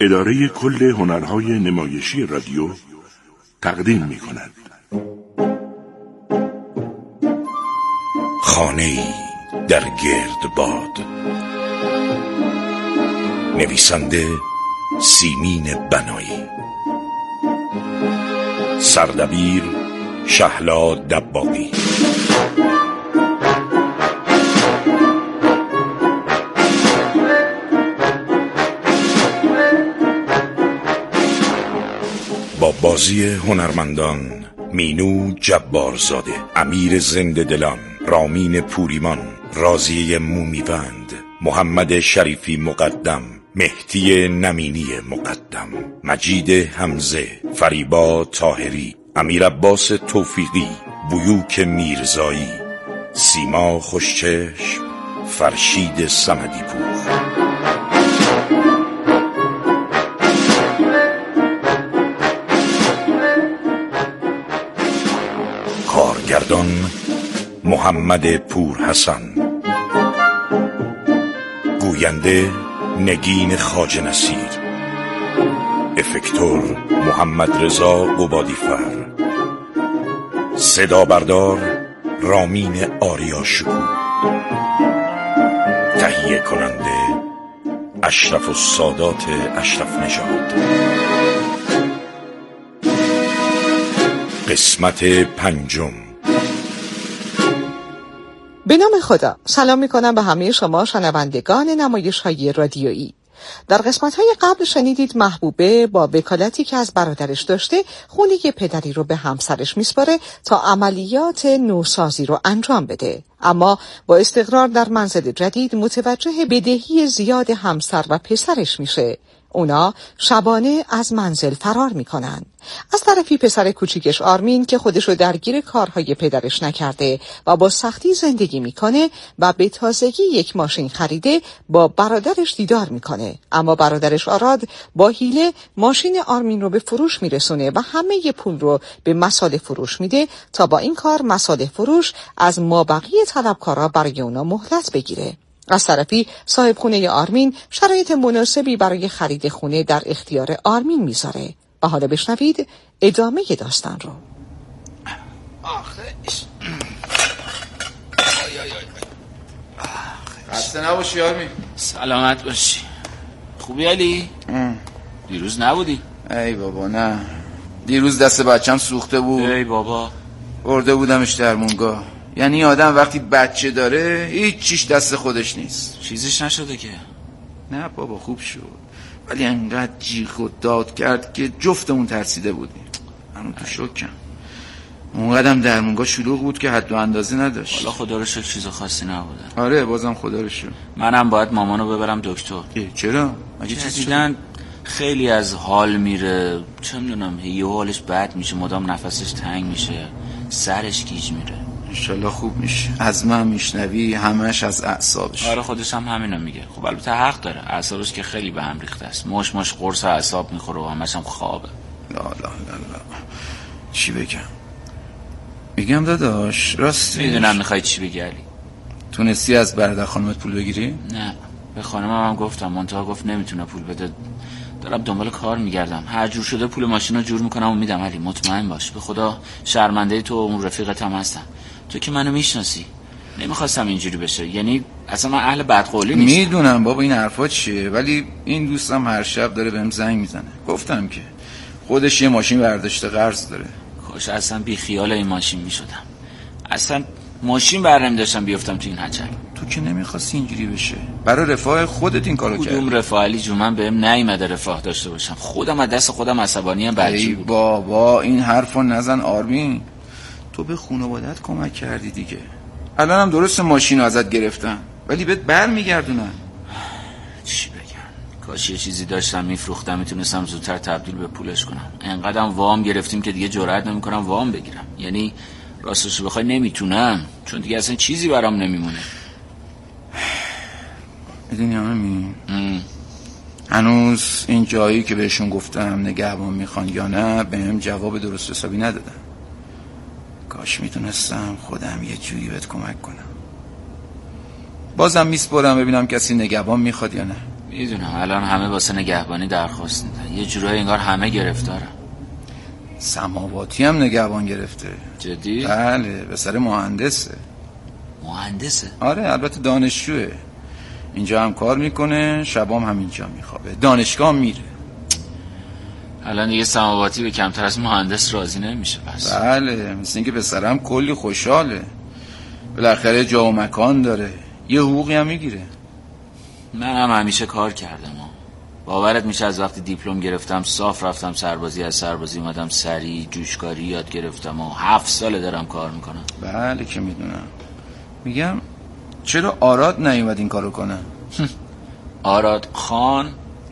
اداره کل هنرهای نمایشی رادیو تقدیم می‌کند. خانه‌ای در گردباد. نویسنده سیمین بنایی، سردبیر شهلا دباغی. با بازی هنرمندان مینو جبارزاده، امیر زنده دلان، رامین پوریمان، راضیه مومیوند، محمد شریفی مقدم، مهدی نمینی مقدم، مجید حمزه، فریبا طاهری، امیر عباس توفیقی، بیوک میرزایی، سیما خوشچشم، فرشید صمدی پور. کارگردان محمد پورحسن، گوینده نگین خواجه نصیر، افکتور محمد رضا قبادیفر، صدا بردار رامین آریاشکو، تهیه کننده اشرف السادات اشرف نژاد. قسمت پنجم. به نام خدا. سلام میکنم به همه شما شنوندگان نمایش‌های رادیویی. در قسمت‌های قبل شنیدید محبوبه با وکالتی که از برادرش داشته خونه پدری رو به همسرش میسپاره تا عملیات نوسازی رو انجام بده، اما با استقرار در منزل جدید متوجه بدهی زیاد همسر و پسرش میشه. اونا شبانه از منزل فرار میکنن. از طرفی پسر کوچیکش آرمین که خودشو درگیر کارهای پدرش نکرده و با سختی زندگی میکنه و به تازگی یک ماشین خریده با برادرش دیدار میکنه، اما برادرش آراد با حیله ماشین آرمین رو به فروش میرسونه و همه پول رو به مصالح فروش میده تا با این کار مصالح فروش از مابقی طلبکارا برای اونا مهلت بگیره. از طرفی صاحب خونه آرمین شرایط مناسبی برای خرید خونه در اختیار آرمین میذاره. و حالا بشنوید ادامه داستان رو. خسته نباشی آرمین. سلامت باشی. خوبی علی؟ دیروز نبودی؟ ای بابا نه، دیروز دست بچم سوخته بود. ای بابا، برده بودمش درمونگاه. یعنی آدم وقتی بچه داره هیچ چیش دست خودش نیست. چیزش نشده که؟ نه بابا خوب شد، ولی انقدر جیغ و داد کرد که جفتمون ترسیده بودیم. من تو شوکم. اون قدم درمونگاه شلوغ بود که حد و اندازه نداشت. حالا خدا رو شکر چیز خاصی نبوده. آره بازم خدا رو شکر. منم باید مامانو ببرم دکتر. چرا؟ مگه چیزی دیدن خیلی از حال میره، چه میدونم، یه حالش بد میشه، مدام نفسش تنگ میشه، سرش گیج میره. انشالله خوب میشه. از من میشنوی همش از اعصابش. آره خودش هم همینو میگه. خب البته حق داره، اعصابش که خیلی به هم ریخته است. مش قرص اعصاب میخوره و همش هم خوابه. لا چی بگم؟ میگم داداش راست میدونم میخوای چی بگی علی. تونستی از برادر خانمت پول بگیری؟ نه، به خانمم هم گفتم، منتها گفت نمیتونه پول بده. دارم دنبال کار میگردم، هر جور شده پول ماشین رو جور میکنم و میدم. علی مطمئن باش، به خدا شرمنده تو و اون رفیقت هم هستم. تو که منو میشناسی. نمیخواستم اینجوری بشه، یعنی اصلا من اهل بدقولی نیستم. میدونم بابا این حرفا چیه، ولی این دوستم هر شب داره بهم زنگ میزنه. گفتم که خودش یه ماشین برداشته قرض داره. کاش اصلا بی خیال این ماشین میشدم. اصلا ماشین برنمی داشتم بیفتم تو این هچل. تو که نمیخواستی اینجوری بشه، برای رفاه خودت این کارو کردی. کدوم رفاه علی جون؟ من بهم نیومده رفاه داشته باشم. خودم از دست خودم عصبانی ام. ای بابا این حرفو نزن آرمین. تو به خانواده‌ات کمک کردی دیگه. الانم درست ماشینو ازت گرفتن ولی بهت برمیگردونن. چی بگم؟ کاش یه چیزی داشتم میفروختم میتونستم زودتر تبدیل به پولش کنم. انقدرم وام گرفتیم که دیگه جرئت نمیکنم وام بگیرم. یعنی راستش بخوای نمیتونم، چون دیگه اصلا چیزی برام نمیمونه. میدونی آرمین، هنوز این جایی که بهشون گفتم نگهبان میخوان یا نه بهم جواب درست حسابی ندادن. کاش میتونستم خودم یه جوری بهت کمک کنم. بازم میسپرم ببینم کسی نگهبان میخواد یا نه. میدونم الان همه واسه نگهبانی درخواست میدن، یه جورایی انگار همه گرفتارن. سماواتی هم نگهبان گرفته. جدی؟ بله، پسر مهندسه. مهندسه؟ آره، البته دانشجوه. اینجا هم کار میکنه، شبام همینجا میخوابه، دانشگاه میره. الان دیگه سماواتی به کمتر از مهندس راضی نمیشه پس. بله، مثل اینکه پسرم کلی خوشحاله، بالاخره جا و مکان داره، یه حقوقی هم میگیره. من هم همیشه کار کردم. باورت میشه از وقتی دیپلم گرفتم صاف رفتم سربازی، از سربازی اومدم سری جوشکاری یاد گرفتم و 7 ساله دارم کار میکنم. بله که میدونم. میگم چرا آراد نیومد این کارو کنه؟ آراد خان؟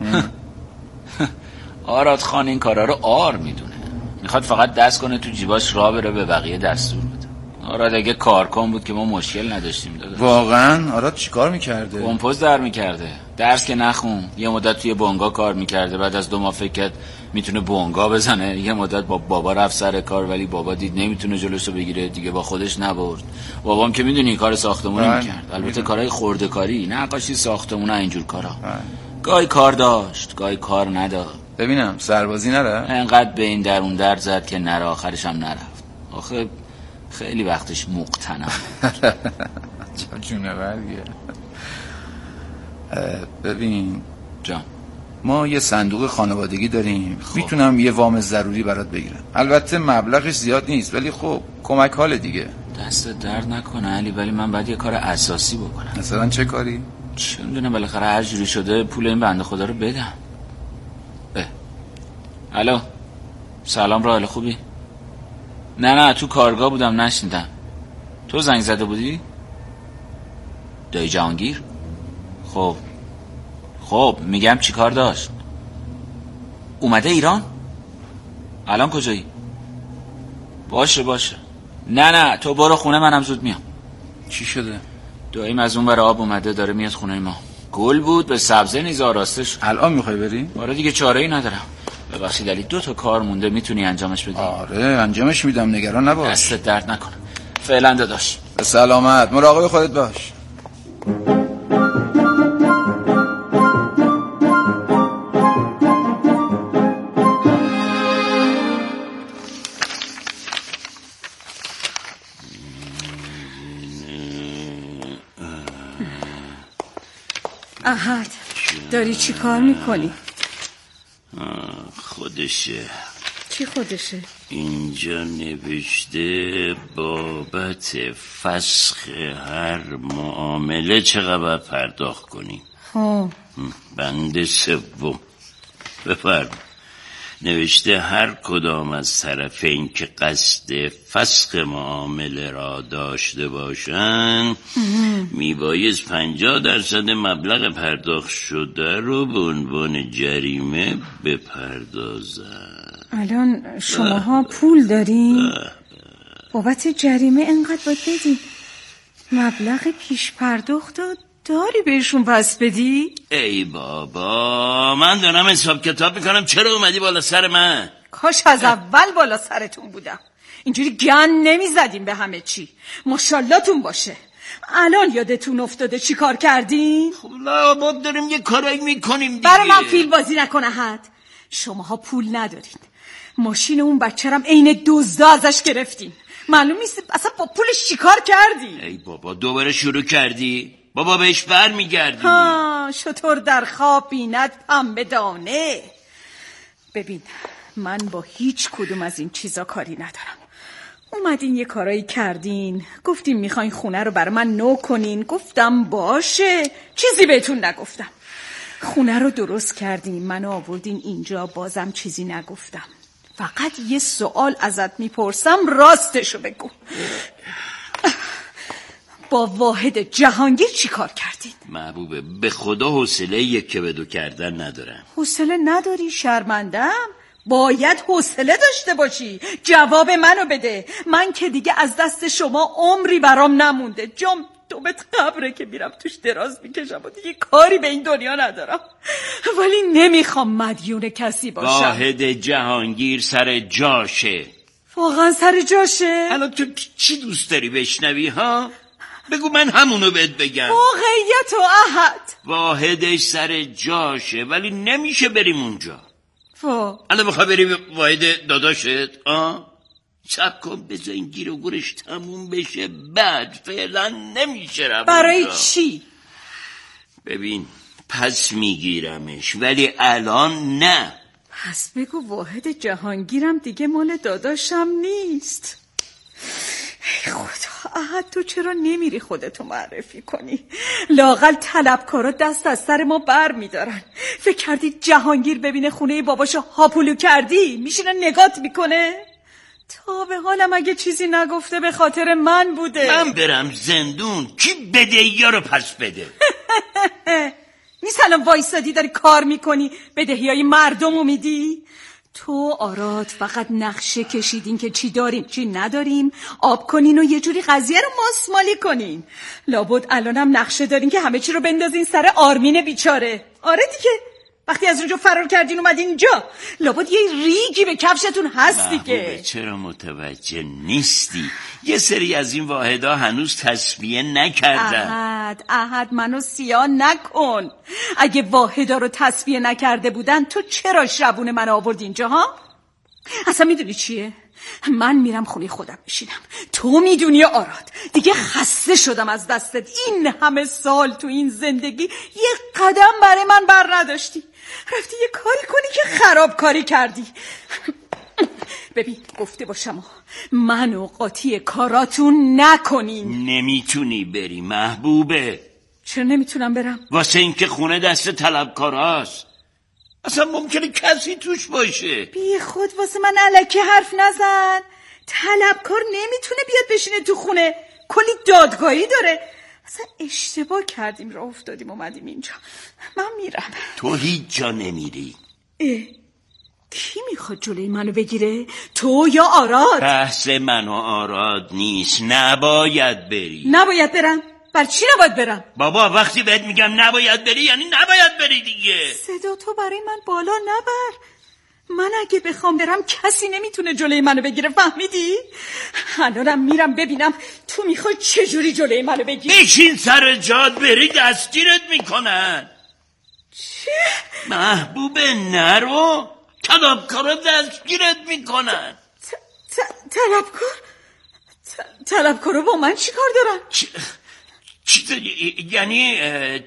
آراد خان این کارا رو آر میدونه، میخواد فقط دست کنه تو جیباش راه بره به بقیه دستور بده. آراد اگه کارکن بود که ما مشکل نداشتیم. داده واقعا آراد چی کار میکرده؟ کمپوز در میکرده، درس که نخون، یه مدت توی بونگا کار میکرده، بعد از 2 ماه فکر کرد میتونه بونگا بزنه، یه مدت با بابا رفت سر کار ولی بابا دید نمیتونه جلوشو بگیره دیگه، با خودش نبرد. بابام که میدونی کار ساختمونی میکرد، البته کارهای خرده‌کاری، نقاشی ساختمون اینجور کارا. گاهی کار داشت گاهی کار نداشت. ببینم سربازی نره؟ انقدر به این درون در زد که نره، آخرش هم نرفت. آخه خیلی وقتش مقتنم. چه جونه برگه. ببین جان، ما یه صندوق خانوادگی داریم، میتونم یه وام ضروری برات بگیرم. البته مبلغش زیاد نیست ولی خب کمک حال دیگه. دست درد نکنه علی، ولی من باید یه کار اساسی بکنم. مثلا چه کاری؟ چه میدونم، بالاخره هر جوری شده پول این بنده خدا رو بدم. الو، سلام راهل، خوبی؟ نه تو کارگاه بودم نشنیدم. تو زنگ زده بودی؟ دایی جهانگیر؟ خب میگم چی کار داشت؟ اومده ایران؟ الان کجایی؟ باشه نه تو برو خونه، منم زود میام. چی شده؟ داییم از اون بر آب اومده داره میاد خونه ما. گل بود به سبزه نیز آراسته شد. الان میخوای بری؟ آره دیگه چاره‌ای ندارم. ببخشید علی، 2 تا کار مونده، میتونی انجامش بدی؟ آره انجامش میدم، نگران نباش. دستت درد نکنه. فعلا داداش. به سلامت، مراقب خودت باش. احد، داری چی کار میکنی؟ خودشه. چی خودشه؟ اینجا نوشته بابت فسخ هر معامله چقدر پرداخت کنی. بند 3 بفرم. نوشته هر کدام از طرفین که قصد فسخ معامله را داشته باشند میبایست 50% مبلغ پرداخت شده رو به عنوان جریمه بپردازند. الان شماها پول دارین؟ بابت جریمه انقدر باید بدین؟ مبلغ پیش پرداخت داری بهشون پس بدی؟ ای بابا، من دارم حساب کتاب میکنم، چرا اومدی بالا سر من؟ کاش از اول بالا سرتون بودم، اینجوری گن نمیزدیم به همه چی. ماشاءاللهتون باشه. الان یادتون افتاده چی کار کردین؟ خب لابد داریم یه کارایی میکنیم دیگه. برای من فیلم بازی نکنه حد. شماها پول ندارین، ماشین اون بچه‌رم عین دزدا ازش گرفتین، معلوم نیست اصلا با پولش چی کار کردی. ای بابا دوباره شروع کردی؟ بابا بهش بر میگردی. شطور در خواب بیند پنبه دانه. ببین من با هیچ کدوم از این چیزا کاری ندارم. اومدین یه کارایی کردین، گفتین میخواین خونه رو برای من نو کنین، گفتم باشه، چیزی بهتون نگفتم. خونه رو درست کردین، منو آوردین اینجا، بازم چیزی نگفتم. فقط یه سوال ازت میپرسم، راستشو بگو. با واحد جهانگیر چی کار کردین؟ محبوبه به خدا حوصله 1 به 2 کردن ندارم. حوصله نداری؟ شرمندم. باید حوصله داشته باشی. جواب منو بده. من که دیگه از دست شما عمری برام نمونده. جام دوبت قبره که میرم توش دراز میکشم و دیگه کاری به این دنیا ندارم، ولی نمیخوام مدیون کسی باشم. واحد جهانگیر سر جاشه. واقعا سر جاشه؟ الان تو چی دوست داری بشنوی ها؟ بگو من همونو بهت بگم. واقعیت و احد واحدش سر جاشه ولی نمیشه بریم اونجا. الان بخواه بری واحد داداشت؟ سب کن بذار این گیر و گورش تموم بشه، بعد فعلا نمیشه رو برای اونجا. چی؟ ببین پس میگیرمش ولی الان نه. پس بگو واحد جهانگیرم دیگه مال داداشم نیست. ای خدا، احد تو چرا نمیری خودتو معرفی کنی؟ لااقل طلبکارا دست از سر ما بر میدارن. فکر کردی جهانگیر ببینه خونه باباشو هاپولو کردی میشینه نگات میکنه؟ تا به حالم اگه چیزی نگفته به خاطر من بوده. من برم زندون کی بدهی‌ها رو پس بده؟ نیست الان وایسادی داری کار میکنی بدهیای مردمو میدی؟ تو آراد فقط نقشه کشیدین که چی داریم چی نداریم آب کنین و یه جوری قضیه رو ماسمالی کنین. لابد الانم نقشه دارین که همه چی رو بندازین سر آرمین بیچاره. آره دیگه، وقتی از اونجا فرار کردین اومدین اینجا لابد یه ریگی به کفشتون هست دیگه. چرا متوجه نیستی؟ یه سری از این واحدا هنوز تصفیه نکردن. احد منو سیاه نکن. اگه واحدا رو تصفیه نکرده بودن تو چرا شبونه من آورد اینجا ها؟ اصلا میدونی چیه؟ من میرم خونه خودم میشینم. تو میدونی آراد دیگه خسته شدم از دستت. این همه سال تو این زندگی یه قدم برای من بر نداشتی. رفتی یه کاری کنی که خراب کاری کردی. ببین گفته باشم منو قاطی کاراتون نکنین. نمیتونی بری محبوبه. چرا نمیتونم برم؟ واسه اینکه خونه دست طلبکاراست. اصلا ممکنه کسی توش باشه. بی خود واسه من الکی حرف نزن. طلبکار نمیتونه بیاد بشینه تو خونه، کلی دادگاهی داره. اصلا اشتباه کردیم راه افتادیم اومدیم اینجا. من میرم. تو هیچ جا نمیری. کی میخواد جلوی منو بگیره؟ تو یا آراد؟ بحث من و آراد نیست. نباید بری. نباید برم؟ بر چی نباید برم؟ بابا وقتی بهت میگم نباید بری یعنی نباید بری دیگه. صدا تو برای من بالا نبر. من اگه بخوام برم کسی نمیتونه جلوی منو بگیره، فهمیدی؟ الانم میرم ببینم تو میخوای چجوری جلوی منو بگیری. بشین سر جاد، بری دستگیرت میکنن. چی؟ محبوبه نرو، طلبکارا دستگیرت میکنن. طلبکارا با من چی کار دارن؟ یعنی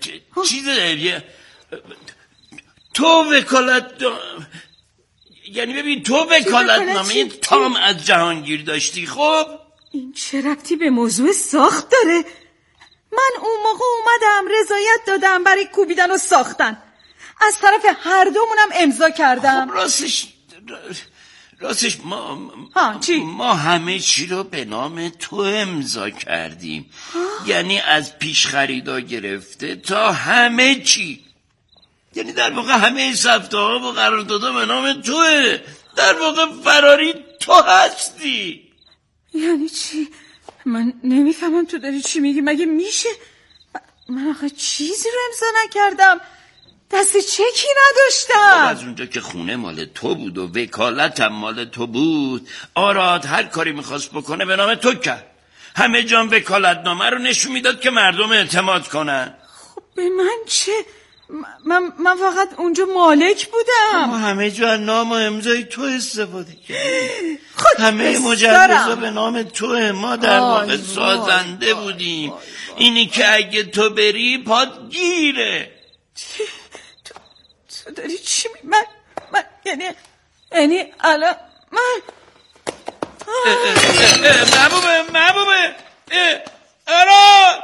تو وکالت یعنی ببین تو وکالتنامه تام از جهانگیر داشتی. خب این چه ربطی به موضوع ساخت داره؟ من اون موقع اومدم رضایت دادم برای کوبیدن و ساختن، از طرف هر دومونم امضا کردم. خب راستش ما همه چی رو به نام تو امضا کردیم. یعنی از پیش خریدا گرفته تا همه چی. یعنی در واقع همه ثبت‌ها و قراردادها به نام توه. در واقع فراری تو هستی. یعنی چی؟ من نمیفهمم تو داری چی میگی. مگه میشه؟ من آخه چیزی رو امضا نکردم، دست چکی نداشتم. از اونجا که خونه مال تو بود و وکالتم مال تو بود، آراد هر کاری میخواست بکنه به نام تو کرد. همه جان وکالتنامه رو نشون میداد که مردم اعتماد کنن. خب به من چه؟ من فقط اونجا مالک بودم. ما همه جا نام و امضای تو استفاده کردیم. همه مجوزا به نام توه. ما در واقع سازنده بودیم. اینی که اگه تو بری پات گیره. تو داری چی من یعنی الان من محبوبه آراد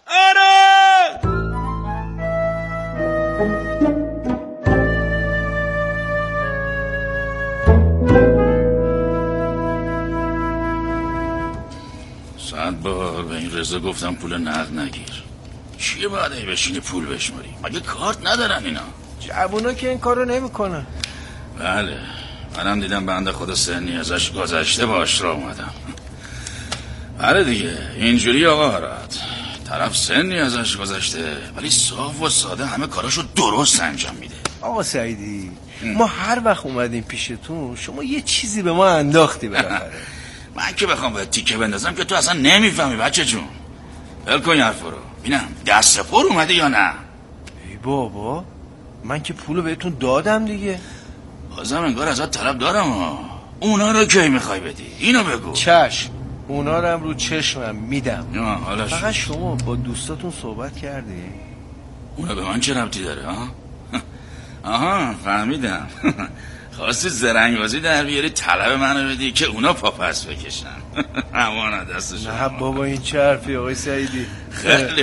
صد بار به این رضا گفتم پول نقد نگیر. چیه باید ای بشینی پول بشماری؟ مگه کارت ندارن اینا؟ جوونا که این کارو نمیکنن. بله منم دیدم بنده خدا سنی ازش گذشته باش را اومدم. بله دیگه اینجوری آقا آراد، طرف سنی ازش گذشته ولی صاف و ساده همه کاراشو درست انجام میده. آقا سعیدی ما هر وقت اومدیم پیشتون شما یه چیزی به ما انداختی بالاخره. من که بخوام باید تیکه بندازم که تو اصلا نمیفهمی بچه جون. ول کن حرفا رو. ببینم دست پر اومده یا نه. بابا من که پولو بهتون دادم دیگه. بازم انگار ازت طلب دارم. اونا رو کی میخوای بدی؟ اینو بگو. چشم، اونا رو هم رو چشمم میدم. فقط فقط شما با دوستاتون صحبت کردی؟ اونا به من چه ربطی داره؟ آها فهمیدم. خواستی زرنگ‌بازی در بیاری طلب منو بدی که اونا پا پس بکشن. همانا دستشون. نه بابا این چه حرفی آقای سعیدی؟ خیلی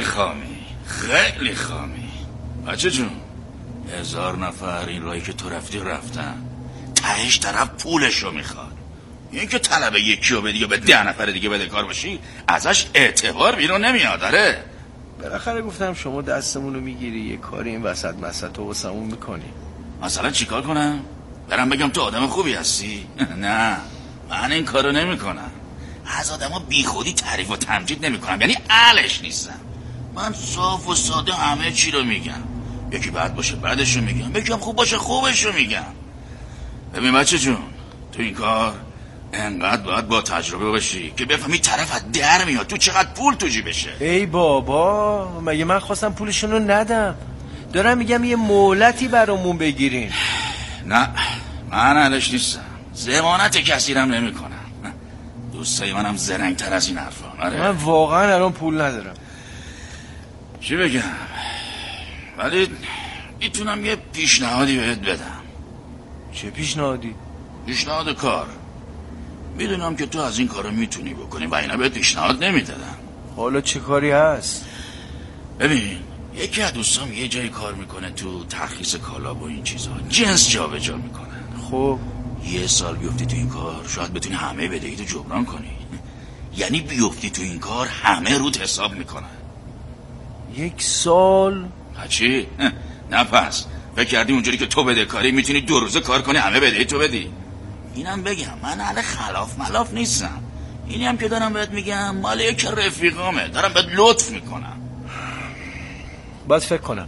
خامی. بچه جون 1000 نفر این راهی که تو رفتی رفتن، تهش طرف پولشو میخواد. این که طلب یکی رو بدی یا به 10 نفر دیگه بده کار باشی ازش اعتبار بیرون نمیاد. داره بالاخره گفتم شما دستمونو میگیری یه کاری این وسط مسطو واسمون میکنی. مثلا چیکار کنم؟ برم بگم تو آدم خوبی هستی؟ نه من این کارو نمی کنم. از آدم ها بی خودی تعریف و تمجید نمی کنم، یعنی اهلش نیستم. من صاف و ساده همه چی رو میگم. یکی بد باشه بعدش رو میگم، یکی هم خوب باشه خوبش رو میگم. ببین بچه جون، تو این کار انقدر باید با تجربه باشی که بفهمی طرف از در میاد تو چقدر پول تو جیبشه. ای بابا مگه من خواستم پولشونو ندم؟ دارم میگم یه مهلتی برامون بگیرین. نه من اهلش نیستم، ضمانت کسی رم نمی کنم. دوستای منم زرنگ‌تر از این حرفا. من واقعا الان پول ندارم. چی بگم؟ ولی میتونم یه پیشنهادی بهت بدم. چه پیشنهادی؟ پیشنهاد کار. میدونم که تو از این کارو میتونی بکنی و اینا بهت پیشنهاد نمیدادم. حالا چه کاری هست؟ ببین یکی از دوستام یه جایی کار میکنه تو ترخیص کالا و این چیزا، جنس جابجا میکنه. خب 1 سال بیفتی تو این کار شاید بتونی همه بدهیتو جبران کنی. یعنی بیفتی تو این کار همه رود حساب میکنن. 1 سال؟ چی؟ نه پس فکر کردی اونجوری که تو بدهکاری میتونی 2 روزه کار کنی همه بدهی تو بدی؟ اینم بگم من اهل خلاف ملاف نیستم. اینی هم که دارم بهت میگم مال یک رفیقامه، دارم بهت لطف میکنم. باید فکر کنم.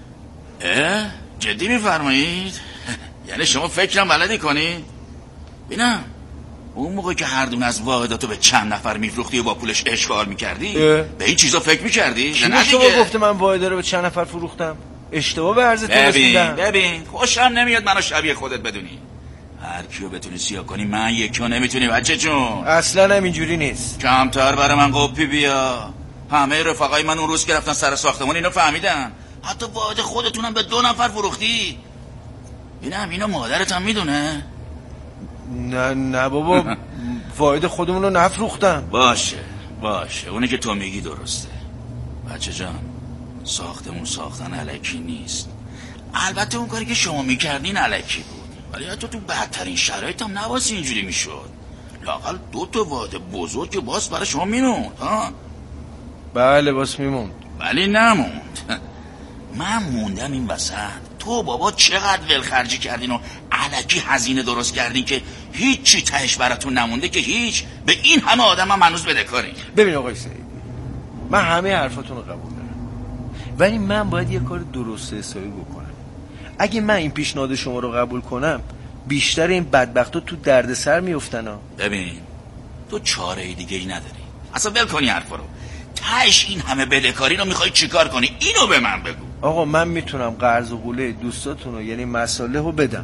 جدی میفرمایید؟ یعنی شما فکرم بلدی کنی؟ بینم اون موقع که هر دونه از واحداتو به چند نفر میفروختی و با پولش اشغال میکردی به این چیزا فکر میکردی؟ کی شما گفته من واحده رو به چند نفر فروختم؟ اشتباه به عرضتون رسیدم. ببین خوشم نمیاد منو شبیه خودت بدونی. هر کیو بتونی سیاه کنی من یکیو نمیتونی بچه جون. اصلا هم اینجوری نیست. کمتر برای من قپی بیا. همه رفقای من اون روز که رفتن سر ساختمون اینو فهمیدن. حتی واحد خودتونم به 2 نفر فروختی. ببینم اینو مادرت هم میدونه؟ نه بابا واحد خودمون رو نفروختم. باشه اونی که تو میگی درسته. بچه جان ساختمون ساختن الکی نیست. البته اون کاری که شما میکردین الکی بود، ولی حتی تو بدترین شرایط هم نباسی اینجوری میشد. لااقل 2 واحد بزرگ که باز برای شما میموند. بله باز میموند. ولی نموند. من موندم این وسط. تو بابا چقدر ولخرجی کردین و الکی هزینه درست کردین که هیچی تهش براتون نمونده که هیچ. به این همه آدم هم هنوز بدهکارین. ببین آقای سعیدی من همه حرفاتون رو قبول دارم، ولی من باید یه کار درست حسابی بکنم. اگه من این پیشنهاد شما رو قبول کنم بیشتر این بدبختا تو دردسر میافتن. ببین تو چاره دیگه ای نداری. اصلا ول کنی حرفا رو. تهش این همه بدهکاری رو میخوای چیکار کنی؟ اینو به من بگو. آقا من میتونم قرض و قوله دوستاتون رو یعنی مساله رو بدم.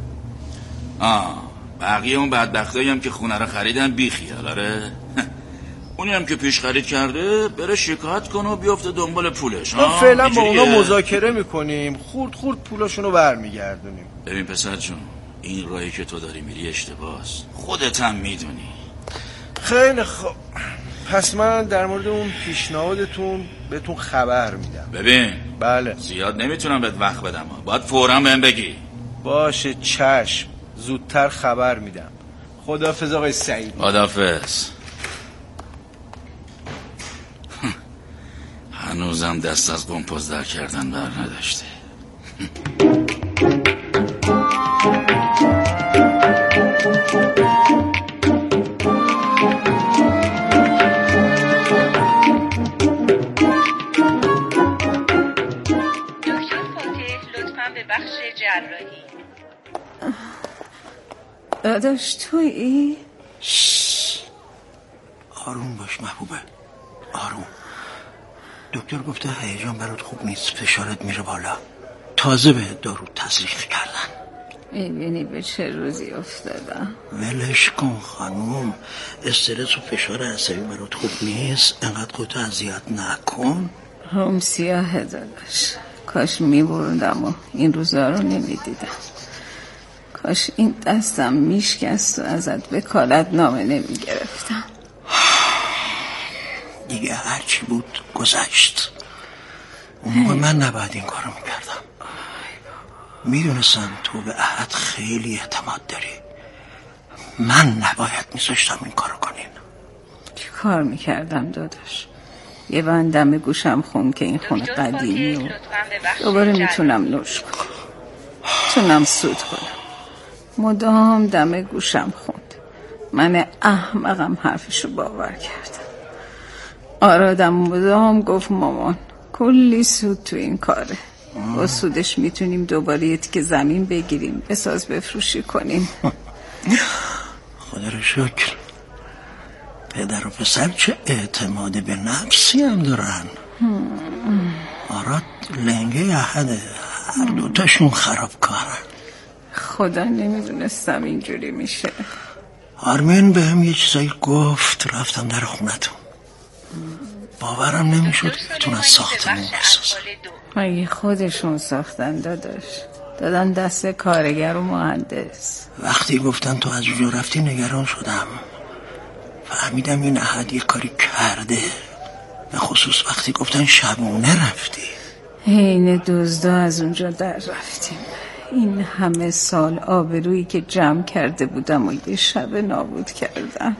بقیه اون بدبختایی هم که خونه رو خریدن بی خیال. آره اونی هم که پیش خرید کرده بره شکایت کنه و بیفته دنبال پولش. ما فعلا با اونا مذاکره میکنیم، خورد پولاشون رو برمیگردونیم. ببین پسر جون این راهی که تو داری میری اشتباهست، خودت هم میدونی. خیلی خوب پس من در مورد اون پیشنهادتون بهتون خبر میدم. ببین بله زیاد نمیتونم بهت وقت بدم، باید فوراً بهم بگی. باشه چشم زودتر خبر میدم. خداحافظ آقای سعید. خداحافظ. هنوزم دست از قمپاز در کردن بر نداشته. بخش جراحی. داداش تویی؟ آروم باش محبوبه، آروم. دکتر گفته هیجان برات خوب نیست، فشارت میره بالا. تازه به دارو تزریق کردن. میبینی به چه روزی افتادم؟ ولش کن خانوم، استرس و فشار عصبی برات خوب نیست، انقدر خودتو اذیت نکن. روم سیاه داداش، کاش میبردم و این روزا رو نمیدیدم. کاش این دستم میشکست و ازت وکالت نامه نمیگرفتم. دیگه هرچی بود گذشت. اون موقع من نباید این کارو میکردم. میدونستم تو به احد خیلی اعتماد داری. من نباید میذاشتم این کارو کنین. چی کار میکردم داداش؟ یه بندم گوشم خون که این خونه قدیمی و دوباره میتونم نوش کنم، میتونم سود کنم. مدام دم گوشم خوند. من احمقم حرفشو باور کردم. آرادم مدام گفت مامان کلی سود تو این کاره، با سودش میتونیم دوباره یه تیکه زمین بگیریم، بساز بفروشی کنیم. خدا رو شکر پدر و پسر چه اعتماد به نفسی هم دارن. آراد لنگه احده، هر دوتاشون خرابکارن. خدا نمیدونستم اینجوری میشه. آرمین به هم یه چیزایی گفت، رفتم در خونتون. باورم نمیشد که بتونن ساختمون بسازن. مگه خودشون ساختن داداش؟ دادن دست کارگر و مهندس. وقتی گفتن تو از اونجا رفتی نگران شدم، فهمیدم این احد یه کاری کرده، به خصوص وقتی گفتن شبونه رفتی. حین دزدا از اونجا در رفتیم. این همه سال آبرویی که جمع کرده بودم و یه شب نابود کردم.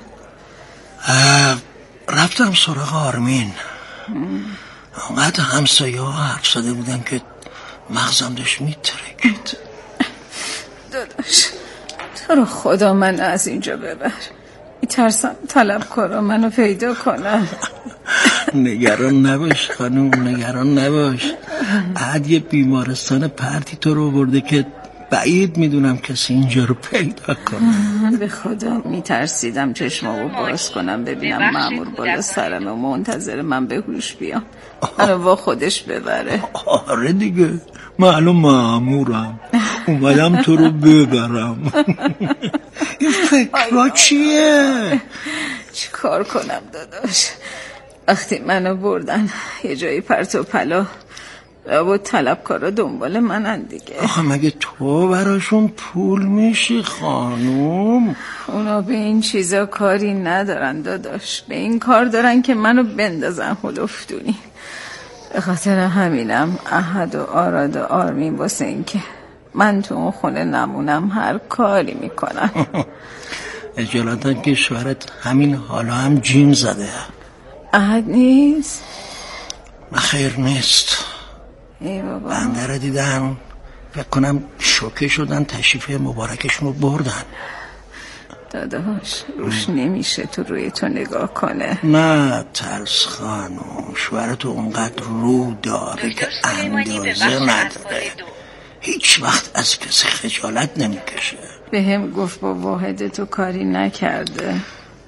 رفتم سراغ آرمین. اونقدر همسایه ها حرف زده بودن که مغزم داشت میترکید. داداش تو رو خدا من از اینجا ببر، میترسم طلبکارا منو پیدا کنن. نگران نباش خانوم، نگران نباش. عاد یه بیمارستان پرتی تو رو برده که بعید میدونم کسی اینجا رو پیدا کنه. به خدا میترسیدم چشمامو باز کنم ببینم مأمور بالا سرمه و منتظر من به هوش بیام، منو با خودش ببره. آره دیگه، معلوم مأمورم، اومدم تو رو ببرم. این فکرها چیه؟ چی کار کنم داداش؟ وقتی منو بردن یه جایی پرت و پلا، لابد طلبکارا دنبال منن دیگه. آخه مگه تو براشون پول میشی خانوم؟ اونا به این چیزا کاری ندارن داداش، به این کار دارن که منو بندازن هلوفتونی. به خاطر همینم احد و آراد و آرمین واسه این که من تو اون خونه نمونم هر کاری میکنن. اجالتا که شوهرت همین حالا هم جیم زده. احد نیست؟ خیر نیست. ای بابا، بنده رو دیدن، فکر کنم شوکه شدن، تشریف مبارکشون رو بردن. داداش روش نمیشه تو روی تو نگاه کنه. نه ترس خانم، شوهرت اونقدر رو داره که اندازه نداره، هیچ وقت از کسی خجالت نمیکشه. به هم گفت با واحد تو کاری نکرده.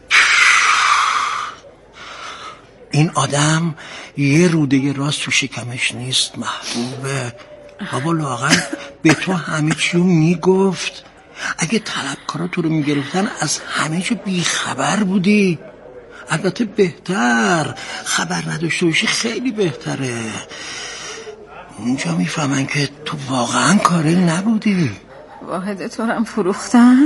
این آدم یه روده راست تو شکمش نیست محبوبه. بابا لااقل به تو همه چیو میگفت. اگه طلبکارا تو رو میگرفتن از همه چی بیخبر بودی. البته بهتر، خبر نداشته باشی خیلی بهتره. اونجا میفهمن که تو واقعا کاری نبودی. واحد تو هم فروختن؟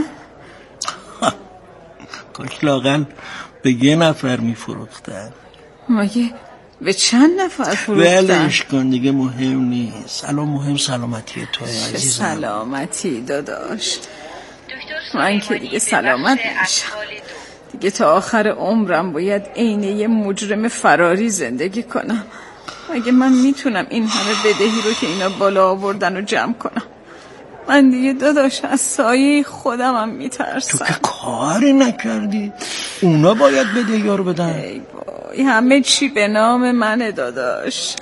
کاش لااقل به یه نفر میفروختن. مگه به چند نفر فروختن؟ ولش کن دیگه، مهم نیست. الان مهم سلامتی توه عزیزم. سلامتی داداش، من که دیگه سلامت نمیشم دیگه. تا آخر عمرم باید عین یه مجرم فراری زندگی کنم. مگه من میتونم این همه بدهی رو که اینا بالا آوردن رو جمع کنم؟ من دیگه داداش از سایه خودم هم میترسم. تو که کاری نکردی، اونا باید بدهی ها رو بدن. ای بای، همه چی به نام منه داداش.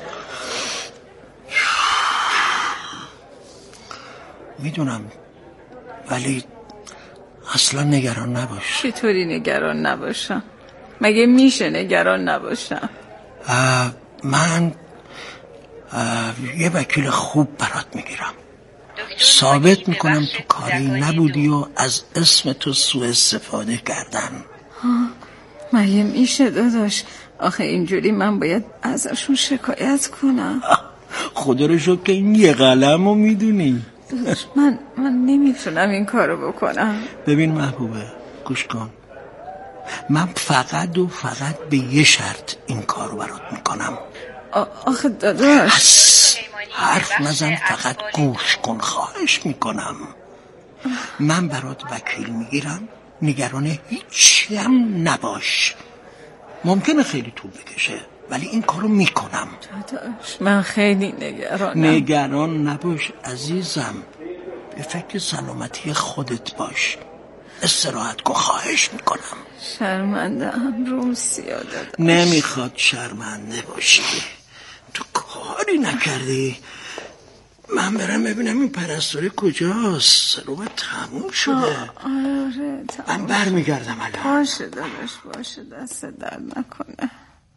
میدونم، ولی اصلا نگران نباش. چطوری نگران نباشم؟ مگه میشه نگران نباشم؟ من یه وکیل خوب برات میگیرم، ثابت میکنم تو کاری نبودی و از اسم تو سوء استفاده کردن. مگه میشه داداش؟ آخه اینجوری من باید ازشون شکایت کنم؟ خدا رو شکر که این یه قلمو میدونی. داداش من نمیتونم این کارو بکنم. ببین محبوبه، گوش کن، من فقط به یه شرط این کارو برات میکنم. آخه داداش حرف نزن، فقط گوش کن، خواهش میکنم. من برات وکیل میگیرم، نگران هیچی هم نباش. ممکنه خیلی طول بکشه ولی این کارو میکنم. داداش من خیلی نگران نباش عزیزم، به فکر سلامتی خودت باش، استراحت کن، خواهش میکنم. شرمنده هم روسیا داداش. نمیخواد شرمنده باشی، تو کاری نکردی. من برم ببینم این پرستاری کجاست، سرومه تموم شده. آره من برمیگردم الان. باشه داداش باشه، دست درد نکنه.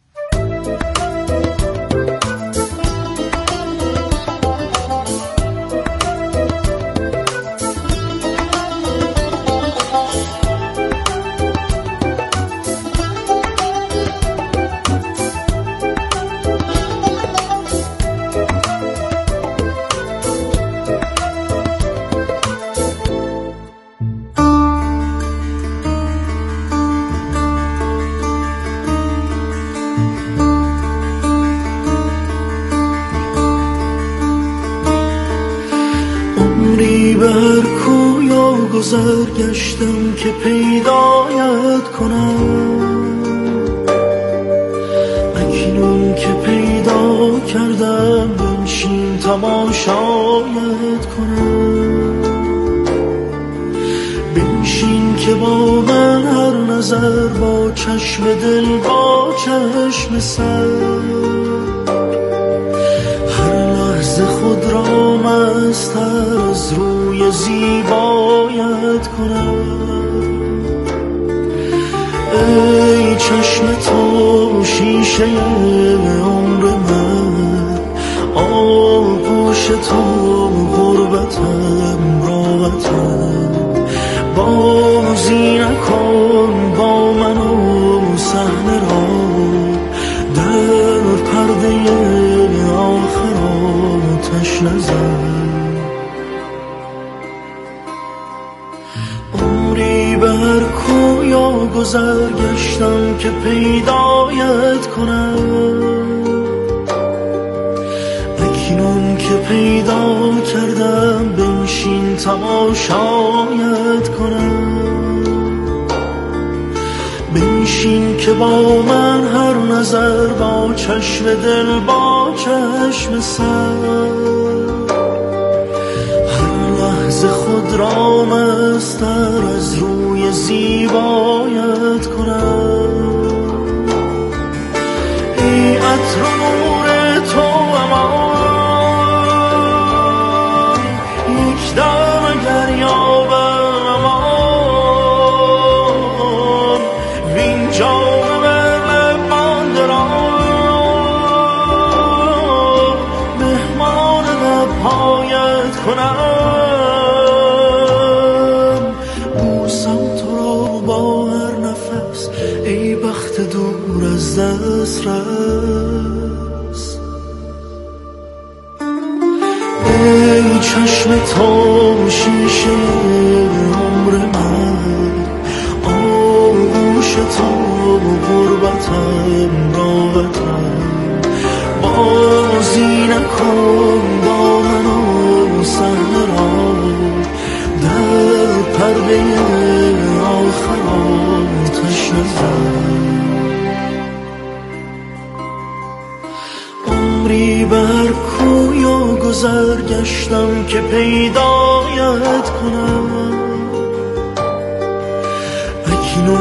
گذر گشتم که پیدایت کنم، اکنون که پیدا کردم بنشین تماشایت کنم. بنشین که با من هر نظر، با چشم دل با چشم سر، هر لحظه خود را مستر از روی زیبایت کنم. ای چشم تو شیشه عمر من، آغوش تو غربتم راحتم. بازی نکن با من و صحنه را، در پرده آخر آتش نزن. عمری بر کویا گذر گشتم که پیدایت کنم، اکنون که پیدا کردم بنشین تماشایت کنم. بنشین که با من هر نظر، با چشم دل با چشم سر، خود را مستر از روی زیبایت کنم. ای عطر و نور تو امان، یک دم اگر یابم امان، وین جام بر لب مانده را مهمان لبهایت کنم. دور از دست رس. ای چشم تو شیشه عمر من، آغوش تو غربتم راحتم. بازی نکن با من و صحنه را، در پرده آخر آتش نزن. عمری بر کویا گذر گشتم که پیدایت کنم،